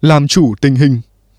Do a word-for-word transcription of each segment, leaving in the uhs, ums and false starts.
Làm chủ tình hình.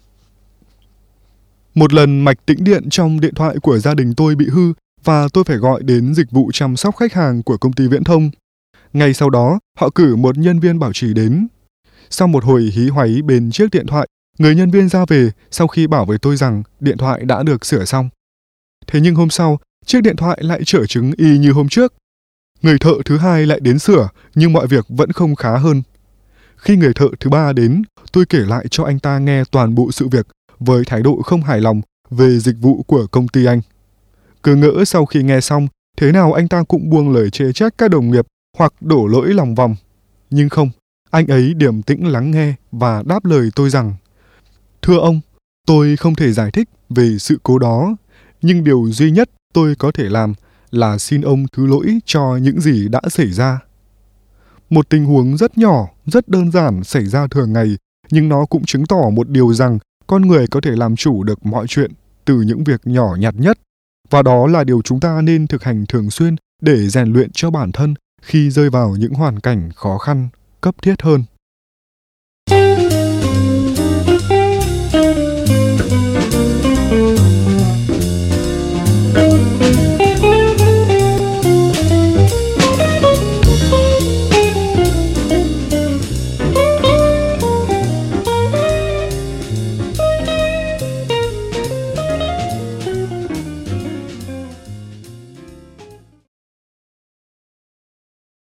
Một lần mạch tĩnh điện trong điện thoại của gia đình tôi bị hư và tôi phải gọi đến dịch vụ chăm sóc khách hàng của công ty viễn thông. Ngay sau đó, họ cử một nhân viên bảo trì đến. Sau một hồi hí hoáy bên chiếc điện thoại, người nhân viên ra về sau khi bảo với tôi rằng điện thoại đã được sửa xong. Thế nhưng hôm sau, chiếc điện thoại lại trở chứng y như hôm trước. Người thợ thứ hai lại đến sửa, nhưng mọi việc vẫn không khá hơn. Khi người thợ thứ ba đến, tôi kể lại cho anh ta nghe toàn bộ sự việc với thái độ không hài lòng về dịch vụ của công ty anh. Cứ ngỡ sau khi nghe xong, thế nào anh ta cũng buông lời chê trách các đồng nghiệp hoặc đổ lỗi lòng vòng. Nhưng không, anh ấy điềm tĩnh lắng nghe và đáp lời tôi rằng: "Thưa ông, tôi không thể giải thích về sự cố đó, nhưng điều duy nhất tôi có thể làm là xin ông thứ lỗi cho những gì đã xảy ra." Một tình huống rất nhỏ, rất đơn giản xảy ra thường ngày, nhưng nó cũng chứng tỏ một điều rằng con người có thể làm chủ được mọi chuyện từ những việc nhỏ nhặt nhất. Và đó là điều chúng ta nên thực hành thường xuyên để rèn luyện cho bản thân khi rơi vào những hoàn cảnh khó khăn, cấp thiết hơn.